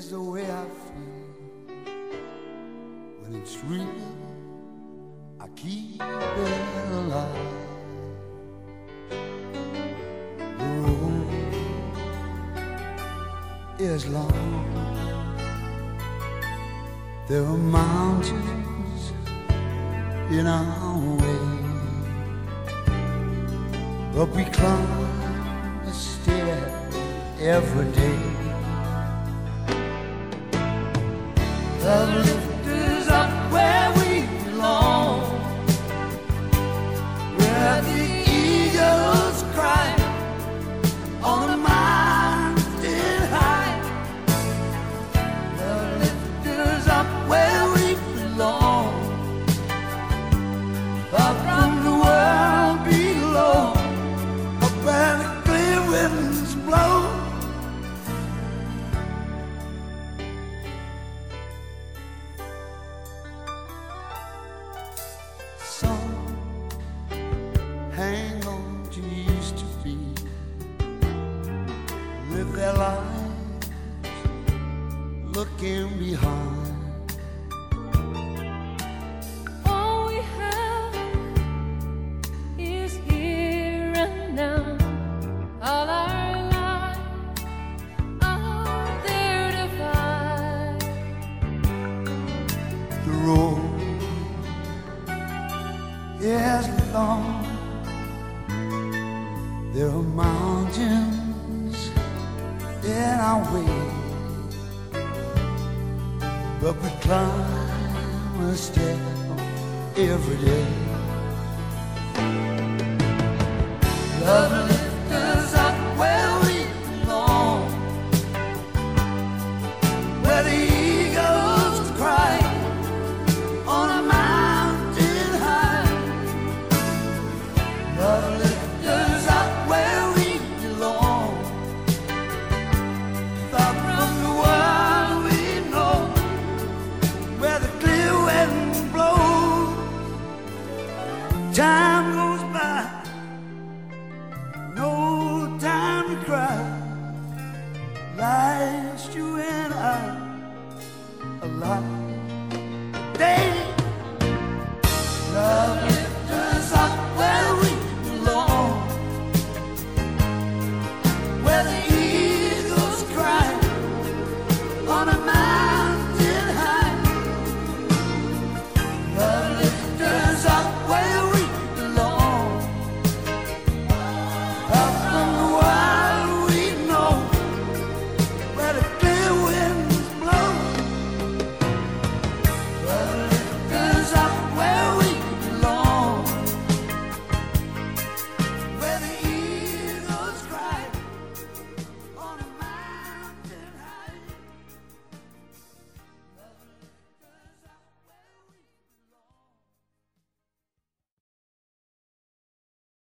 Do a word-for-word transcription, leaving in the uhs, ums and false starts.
is the way I feel. When it's real, I keep it alive. The road is long. There are mountains in our way, but we climb a stair every day. Love lift us up where we belong, where the eagles cry on a mountain high. Love lift us up where we belong, far from the world below, up where the clear winds blow. Some hang on to used to be, live their lives looking behind. All we have is here and now. All our lives are there to find. The road is long. There are mountains in our way, but we climb a step every day. Love lifts us up where we belong, where the eagles cry on a mountain high. Love lifts us up where we belong, far from the world we know, where the clear wind blows. Time goes by, no time to cry. Life's you and I alive.